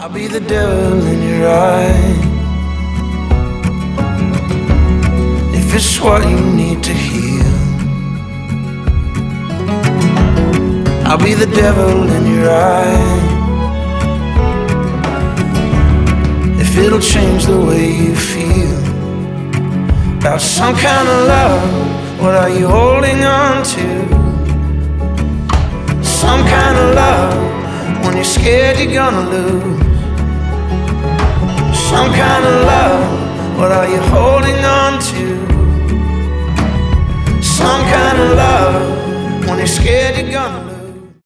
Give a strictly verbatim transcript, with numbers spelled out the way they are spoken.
I'll be the devil in your eye, if it's what you need to hear. I'll be the devil in your eye, if it'll change the way you feel about some kind of love. What are you holding on to? Some kind of love when you're scared you're gonna lose. Some kind of love, what are you holding